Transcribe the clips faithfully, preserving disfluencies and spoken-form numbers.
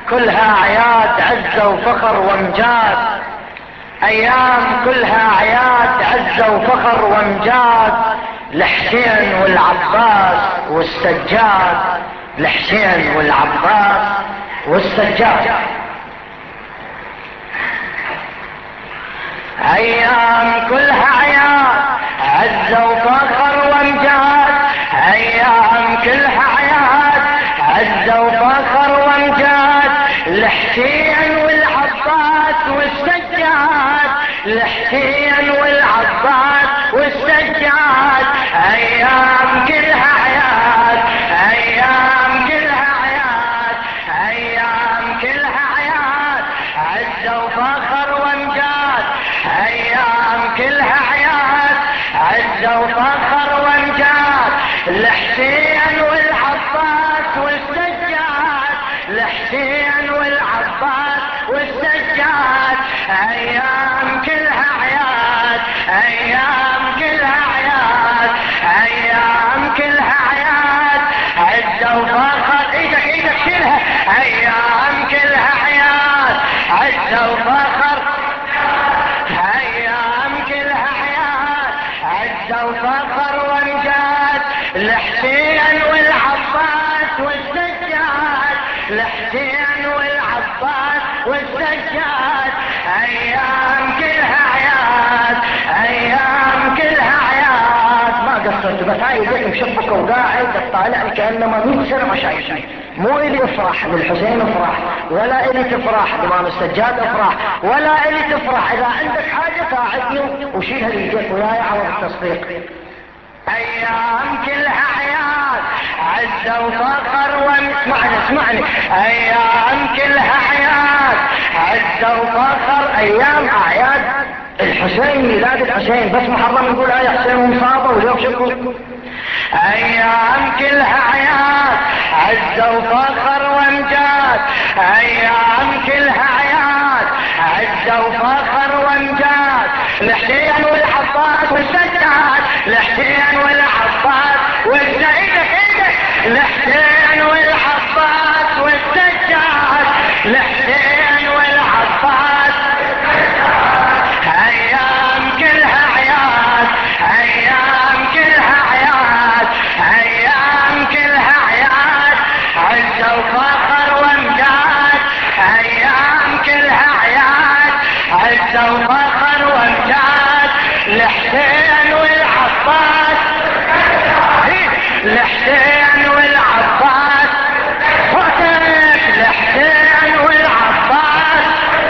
كلها اعياد عزة وفخر وامجاد، ايام كلها اعياد عزة وفخر وامجاد، الحسين والعباس والسجاد، الحسين والعباس والسجاد. ايام كلها اعياد عزة وفخر وامجاد، ايام كلها اعياد عزة وفخر وامجاد، الحسين والعباس والسجاد، الحسين والعباس والسجاد. ايام كلها اعياد، ايام كلها اعياد، ايام كلها اعياد عزة وفخر وامجاد، ايام كلها اعياد عزة وفخر وامجاد، الحسين والعباس والسجاد، الحسين والعباس والسجاد. ايام كلها اعياد، ايام كلها اعياد، ايام كلها اعياد عزة وفخر. ايدك ايدك شيلها. ايام كلها اعياد عزة وفخر، ايام كلها اعياد عزة وفخر وامجاد، الحسين والعباس والسجاد، الحسين والعباس والسجاد. ايام كلها اعياد، ايام كلها اعياد. ما قصرت بس هاي يديك مشبكه وقاعد تطالع كانما مئة سنه ما شايفني. مو الي افرح للحسين افرح، ولا الي تفرح لامام السجاد افرح، ولا الي تفرح. اذا عندك حاجه ساعدني وشيلها ليديك وياي عوض التصديق. ايام كلها اعياد عزة وفخر واسمعني اسمعني، ايام كلها اعياد عزة وفخر، ايام اعياد الحسين، ميلاد الحسين، بس محرم نقول يا حسين ومصابه واليوم شكو. ايام كلها اعياد عزة وفخر وامجاد، ايام كلها اعياد عزة وفخر وامجاد، الحسين والعباس والسجاد، الحسين والعباس والسجاد. ايدك ايدك. الحسين والعباس والسجاد، الحسين والعباس. ايام كلها اعياد، ايام كلها اعياد، ايام كلها اعياد عزة وفخر وامجاد، ايام كلها اعياد عزة وفخر وامجاد، الحسين والعباس، الحسين والعباس. صوتك. الحسين والعباس،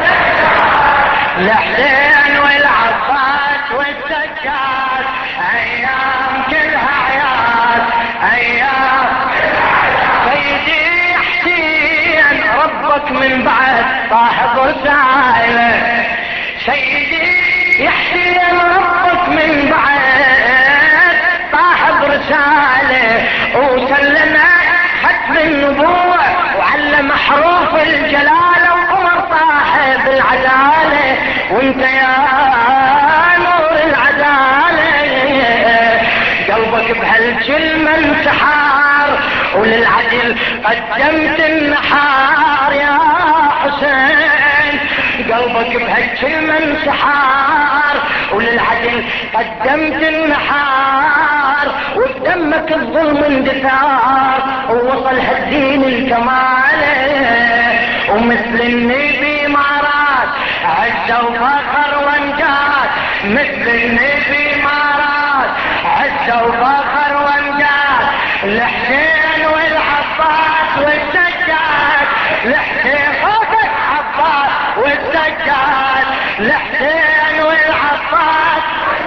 الحسين والعباس والسجاد. ايام كلها اعياد، ايام. سيدي حسين ربك من بعد صاحب رسالة، سيدي حسين ربك من بعد صاحب رسالة، وسلمك ختم النبوة وعلم حروف الجلالة، وعمر صاحب العدالة، وانت يا نور العدالة قلبك بهالكلمة انسحار، وللعدل قدمت النحار يا حسين، قلبك بهالكلمة انسحار، وللعدل قدمت النحار، وبدمك الظلم اندثار، ووصل هالدين الكماله، ومثل النبي مارات عزة وفخر وامجاد، مثل النبي مارات عزة وفخر وامجاد، الحسين والعباس والسجاد، الحسين صوتك عباس والسجاد، الحسين والعباس.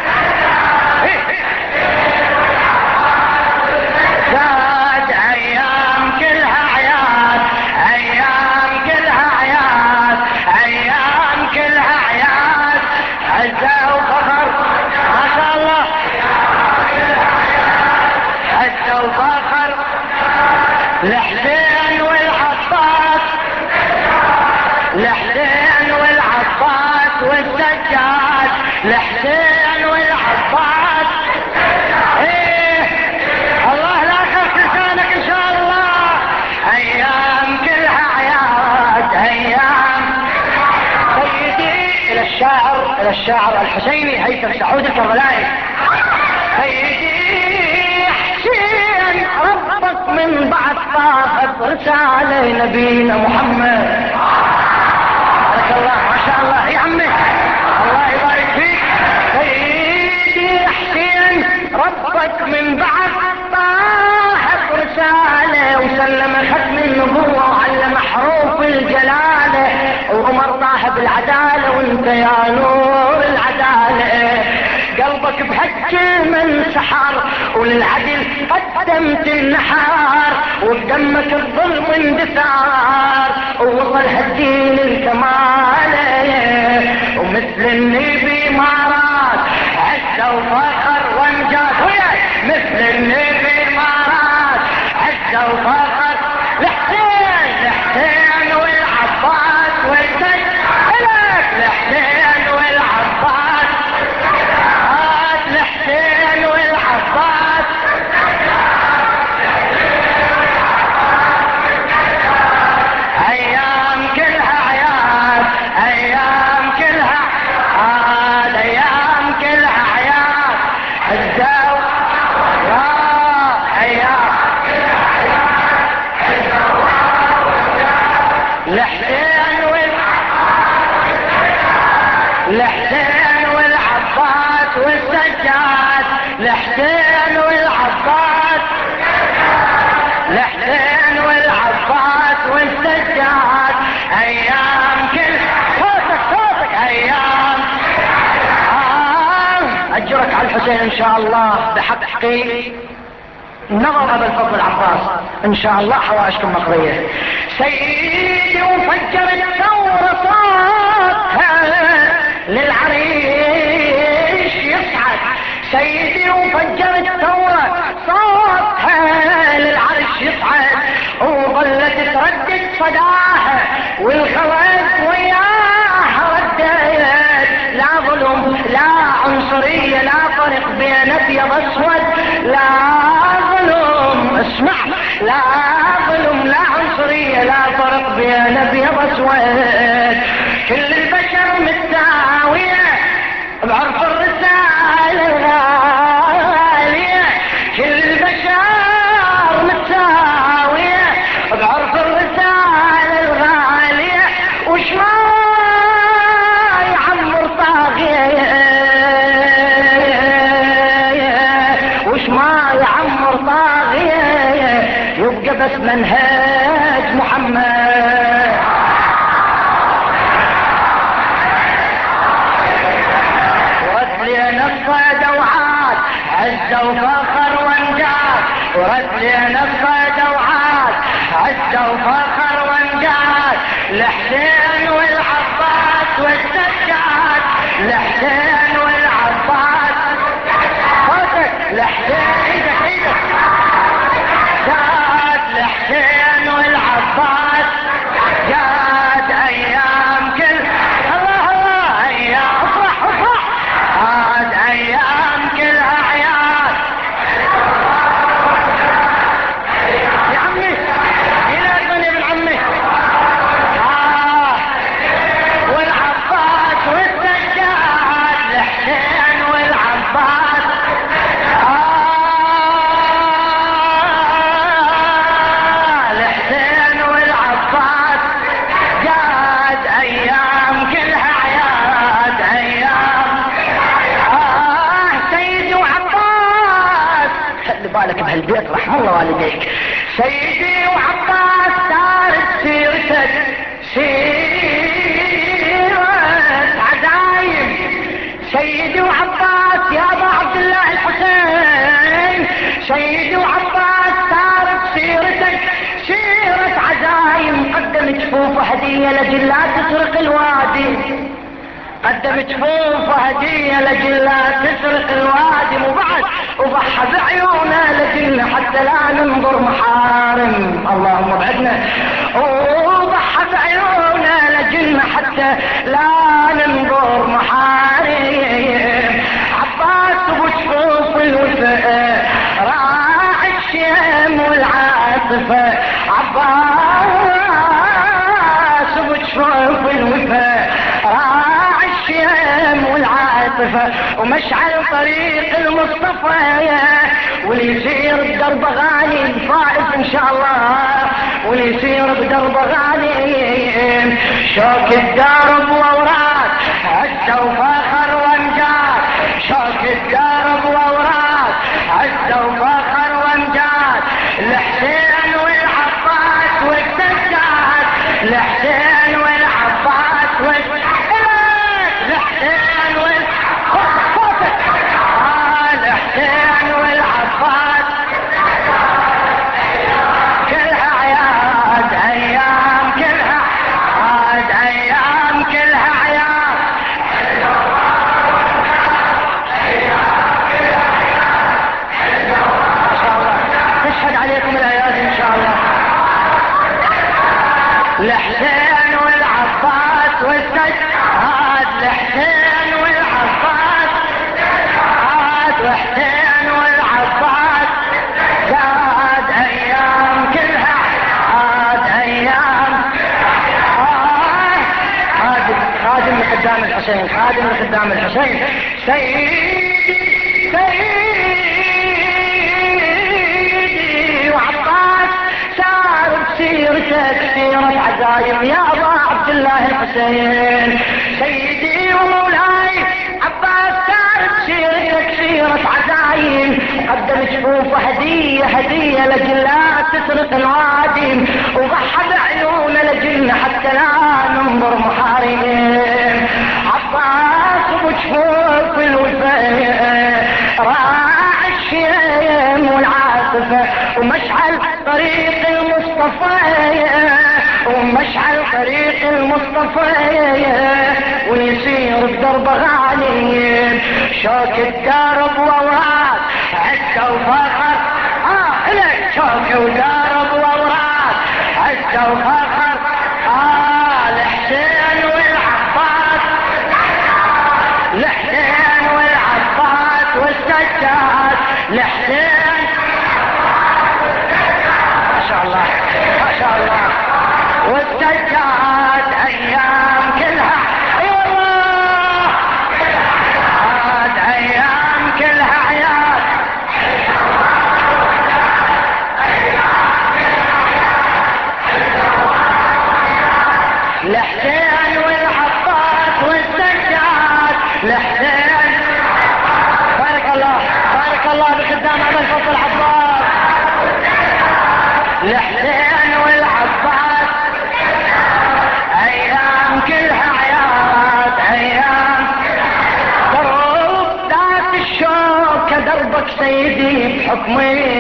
زاد ايام كلها اعياد، ايام كلها اعياد، ايام كلها اعياد عزة وفخر. ما شاء الله. عزة وفخر، الحسين والعباس، الحسين والعباس والسجاد، الحسين والعباس. ايه الله لا يخف لسانك ان شاء الله. ايام كلها اعياد، الشاعر الى الشاعر الحسيني هيثم سعود الكربلائي. سيدي حسين ربك من بعد طاقت رسالة نبينا محمد. بارك الله ما شاء الله يا عمي الله يبارك فيك. سيدي حسين ربك من بعد طاقت رسالة وسلم ختم النبوة وعلم حروف الجلالة وعمر طاح بالعدالة وانت يا نور العدالة. قلبك بحج من سحر وللعدل قدمت النحار وبدمك الظلم اندثار ووصل هالدين الكمال ومثل النبي مارات عز وفخر وامجاد وياي مثل النبي مارات عز وفخر لحسين لحسين والعباس والسيد لك لحسين والعباس لحسين والعباس ايام كلها عياد ايام كلها عاد ايام كلها عياد الزو ايام لحسين والعباس لحسين والعباس والسجاد لحسين والعباس لحسين والعباس والسجاد ايام كل صوتك صوتك ايام آه. اجرك على الحسين ان شاء الله بحقي نظر ابا الفضل العباس ان شاء الله حوائجكم مقضيه. سيدي وفجر الثوره صوتها للعريش يصعد سيدي وفجر الثوره صوتها للعرش يصعد وظلت تردد صداها والخوات وياها ردت لا ظلم لا عنصريه لا فرق بين ابيض اسود لا ظلم اسمع لا ظلم لا عنصريه لا فرق بين ابيض اسود كل البشر متساويه بعرف الرساله الغاليه كل البشر متساويه بعرف الرساله الغاليه وش ما يعمر طاغيه وش ما يعمر طاغيه يبقى بس منهج محمد. ورد لنا الصيد وعاد عز وفخر وانجاد ورد لنا الصيد وعاد عز وفخر وانجاد لحسين والعباس والسجاد لحسين والعباس صوتك لحسين ايدك ايدك جاد لحسين والعباس جاد ايام كل الله الله ايام افرح افرح عاد ايام كلها عياد يا عمي الى من ابن عمي آه. والعباس والسجاد لحسين والعباس آه. لحسين والعباس جاد ايام كلها عياد ايام آه. سيدي وعباس خلي بالك بهالبيت رحم الله والديك سيدي وعباس دارت سيرتك سيرة عزايم سيدي وعباس يا ابا عبد الله الحسين سيدي وعباس دارت سيرتك سيرة عزايم قدم جفوف هدية لجل لا تسرق الوادي قدم جفوف هدية لجل لا تسرق الوادي وبعد وضحى بعيونه لجل حتى لا ننظر محارم اللهم ابعدنا وضحى بعيونه لجل حتى لا ننظر محارم عباس بجفوف الوفاء راعي الشيم والعاطفة عباس بجفوف الوفاء راعي الشيم والعاطفة ومشعل طريق المصطفى، واللي يسير بدرب غالي فائز ان شاء الله، واللي يسير بدرب غالي شوك الدرب ووراد عزة وفخر وامجاد، شوك الدرب ووراد عزة وفخر وامجاد، الحسين والعباس والسجاد، الحسين والعباس والسجاد، الحسين والعباس، آه الحسين والعباس كلها عياد ايام، كلها عياد ايام، كلها عياد. ما شاء الله تشهد عليكم الايات ان شاء الله. الحسين والعباس والسجاد، الحسين والعباس، عاد وحسين والعباس زاد ايام كلها عاد ايام. آه خادم خادم لخدام الحسين، خادم لخدام الحسين، سيدي سيدي وعباس سار بسيرتك سيرة عزايم يا ابا عبد الله الحسين، سيدي ومولاي عباس سار بسيرتك سيرة عزايم، قدم جفوفه هدية هدية لجل لا تسرق الوادم، وضحى بعيونه لجل حتى لا ننظر محارم، عباس بجفوف الوفاء راعي الشيم والعاطفة ومشعل طريق المصطفى، ومشعل طريق المصطفى، ويسير بدرب غالي شوك الدرب ووراد عزة وفخر، اه الك شوك ودرب ووراد عزة وفخر، اه الحسين والعباس، الحسين والعباس والسجاد، الحسين ما شاء الله ما شاء الله والسجاد ايام كلها اي والله عاد ايام كلها عياد. الحسين والعباس والسجاد، الحسين بارك الله بارك الله بخدام ابا الفضل العباس، الحسين والعباس ايام كلها عياد ايام. درب ذات الشوق كدربك سيدي بحكم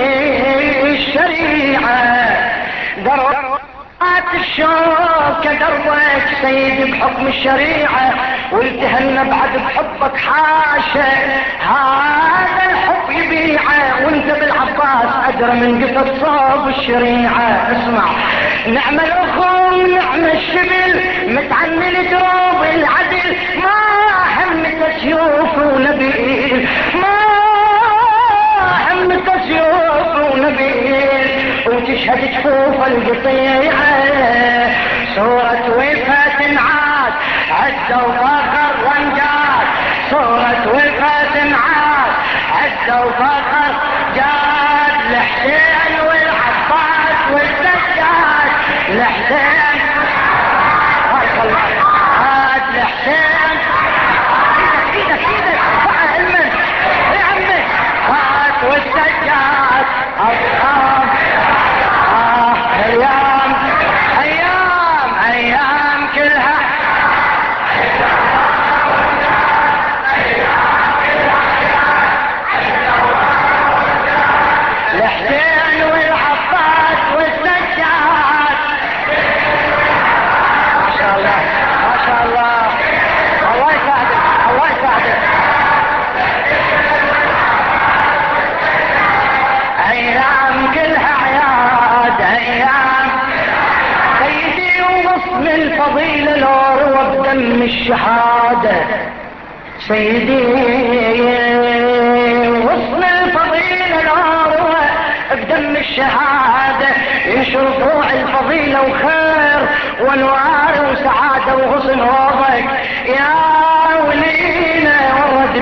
الشريعة، درب ذات الشوق كدربك سيدي بحكم الشريعة، والتهنا بعد بحبك حاشا هذا الحب يبيعه، وانت بالعباس ادرى من قصة صوب الشريعة. اسمع نعم الاخو نعم الشبل متعمل دروب العدل، ما همت سيوف ونبيل، ما همت سيوف ونبيل، وتشهد جفوف القطيعة صورة وفاة عاد عزة وفخر وانجاد، صورة وفاة عاد عزة وفخر جاد، الحسين والعباس والسجاد، الحسين بارك الله عاد الحسين ايدك ايدك ايدك ارفعها علمك يا عمي عاد والسجاد ارقام اه ايام ايام ايام كلها الحسين والعباس والسجاد. ما شاء الله ما شاء الله الله يساعدك الله يساعدك. ايام كلها عياد ايام سيدي، ووصل الفضيلة العروة بدم الشهادة، سيدي وصل الفضيلة العروة بدم الشهادة، ينشر فروع الفضيلة وخير وانوار وسعادة وغصن روضك يا ولينا ورد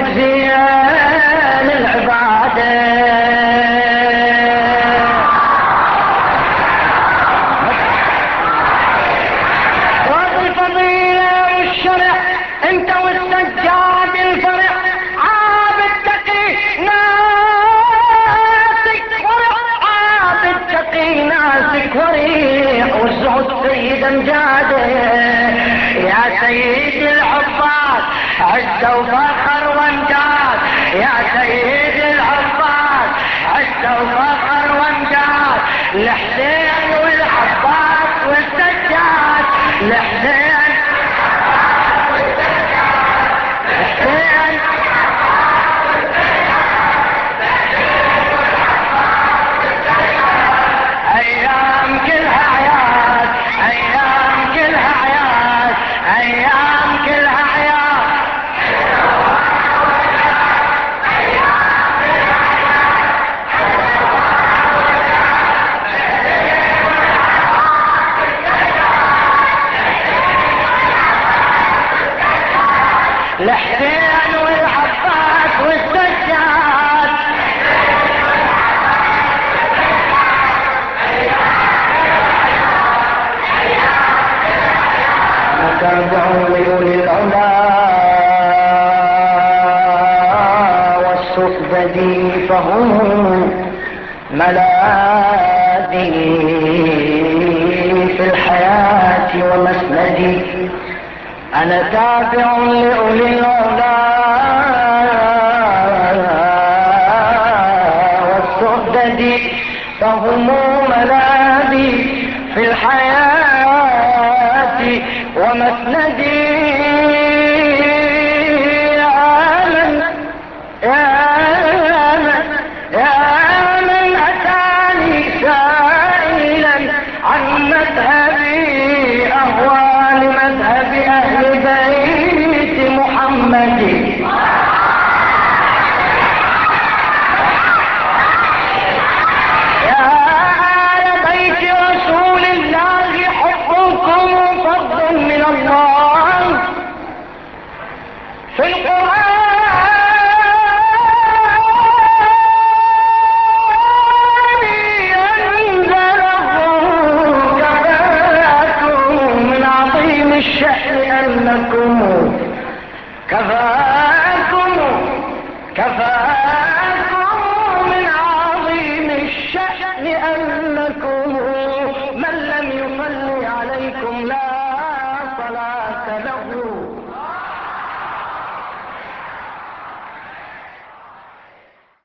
انت والسجاد الفرح عابد تقي ناسك ورع، عابد تقي ناسك وريح، والزهد سيد امجاده يا سيد العباد عزة وفخر وامجاد، يا سيد العباد عزة وفخر وامجاد، الحسين والعباس والسجاد، الحسين الحسين ايام كلها عياد، ايام كلها عياد، ايام كلها عياد. الحسين والعباس والسجاد، تابعوا لأولي العلا والسفد فهم ملاذي في الحياة ومسندي. أنا تابع لأولي العلا والسفد فهم ملاذي في الحياة ومسندي. يا من يا من يا من أتاني سائلا عن مذهبي، أهوى لمذهب أهل بيت محمد. يا آل بيت رسول الله حبكم فضل من الله، في القرآن ينزله كفاكم من عظيم الشأن أنكم، كفاكم كفاكم من عظيم الشأن أنكم، من لم يصلي عليكم لا صلاة له.